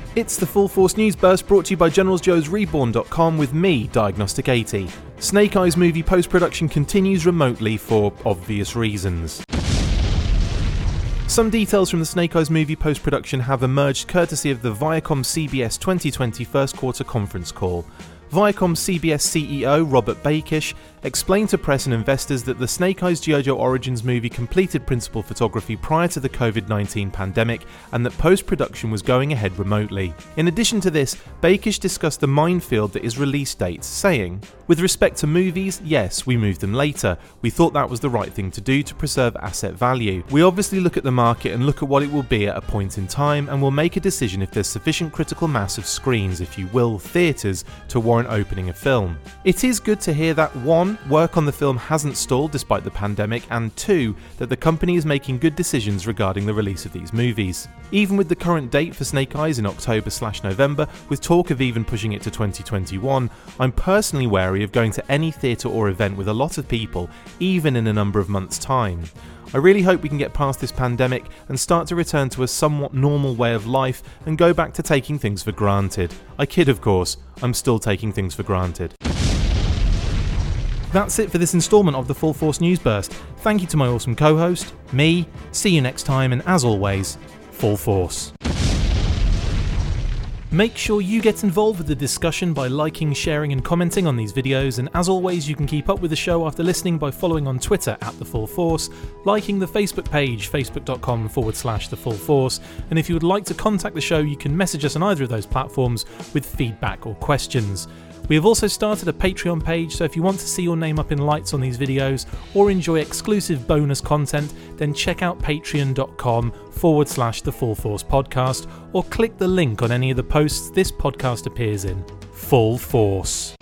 It's the Full Force News Burst brought to you by GeneralsJoesReborn.com with me, Diagnostic 80. Snake Eyes movie post-production continues remotely for obvious reasons. Some details from the Snake Eyes movie post-production have emerged courtesy of the Viacom CBS 2020 first quarter conference call. Viacom CBS CEO Robert Bakish explained to press and investors that the Snake Eyes G.I. Joe Origins movie completed principal photography prior to the COVID-19 pandemic and that post-production was going ahead remotely. In addition to this, Bakish discussed the minefield that is release dates, saying, "With respect to movies, yes, we moved them later. We thought that was the right thing to do to preserve asset value. We obviously look at the market and look at what it will be at a point in time and we'll make a decision if there's sufficient critical mass of screens, if you will, theatres, to warrant opening a film." It is good to hear that 1. Work on the film hasn't stalled despite the pandemic, and 2. That the company is making good decisions regarding the release of these movies. Even with the current date for Snake Eyes in October/November, with talk of even pushing it to 2021, I'm personally wary of going to any theatre or event with a lot of people, even in a number of months' time. I really hope we can get past this pandemic and start to return to a somewhat normal way of life and go back to taking things for granted. I kid, of course, I'm still taking things for granted. That's it for this instalment of the Full Force News Burst. Thank you to my awesome co-host, me, see you next time, and as always, Full Force. Make sure you get involved with the discussion by liking, sharing and commenting on these videos, and as always you can keep up with the show after listening by following on Twitter @TheFullForce, liking the Facebook page facebook.com/TheFullForce, and if you would like to contact the show you can message us on either of those platforms with feedback or questions. We have also started a Patreon page, so if you want to see your name up in lights on these videos or enjoy exclusive bonus content, then check out patreon.com/TheFullForce podcast or click the link on any of the posts this podcast appears in. Full Force.